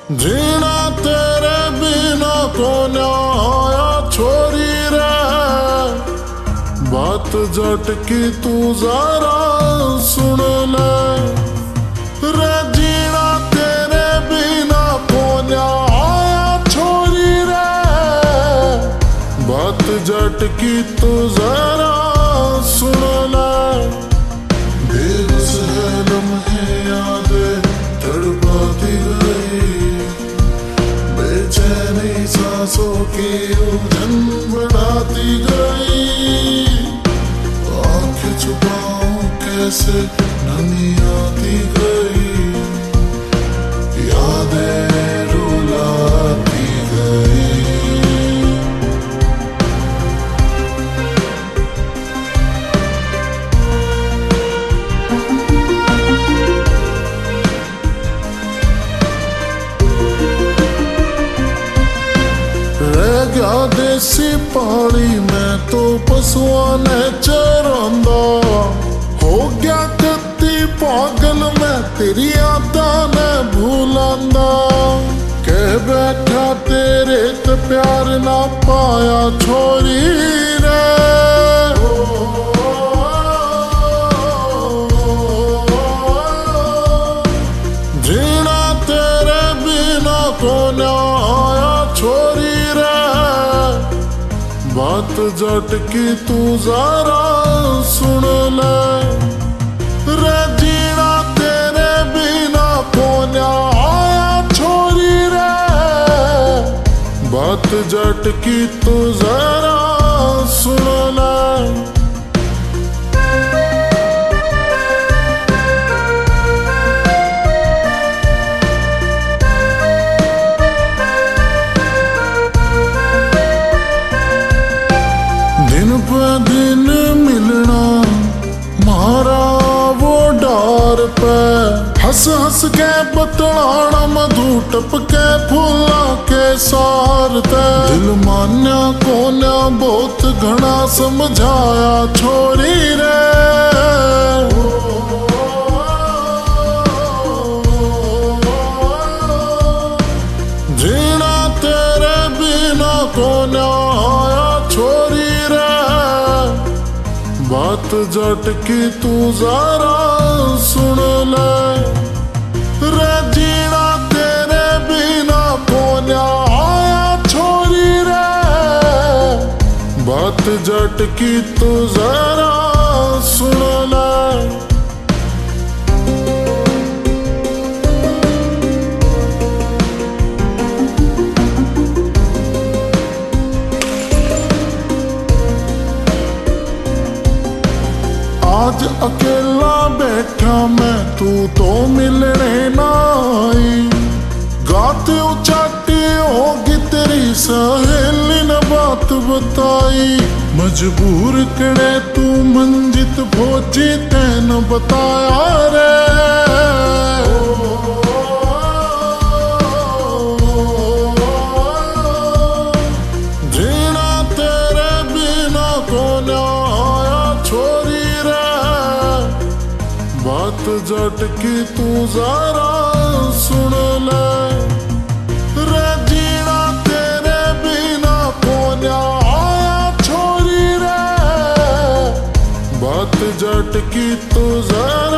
जीना तेरे बिना को आया छोरी रे, बात जट की तू जरा सुन ले रे। जीना तेरे बिना को आया छोरी रे, बात जट की तू जरा सुन ले। बेबस है लम्हे यादें तड़पाती गई, बेचैनी सांसों की उलझन बढ़ाती गई। आंखें छुपाऊं कैसे नमी आती गई, यादें रुलाती गई। गया देसी पहाड़ी में तो पशुओं ने चरांदा, हो गया कत्ती पागल में तेरी यादां ने भूलांदा। कह बैठा तेरे ते प्यार ना पाया छोरी रे, जीना तेरे बिना को आया छोरी, बात जट की तू जरा सुन ले रे। जीना तेरे बिना को आया छोरी रे, बात जट की तू जरा सुन ले। दिन पे दिन मिलना मारा वो डार पे, हंस हंस के बतलाना मधु टपके फूला के सार ते। दिल मान्या कोन्या बहुत घना समझाया छोरी रे, जीना तेरे बिना कोन्या आया छोरी रे, बात जट की तू जरा सुन ले रे। जीना तेरे बिना को आया छोरी रे, बात जट की तू जरा सुन ले। आज अकेला बैठा मैं तू तो मिलने ना आई, गाते उचाटी होगी तेरी सहेली ने बात बताई। मजबूर करे तू मंजित भोजी तैन बताया रे, जीना तेरे बिना को आया छोरी, बात जट की तू जरा सुन ले रे। जीना तेरे बिना को आया छोरी रे, बात जट की तू जरा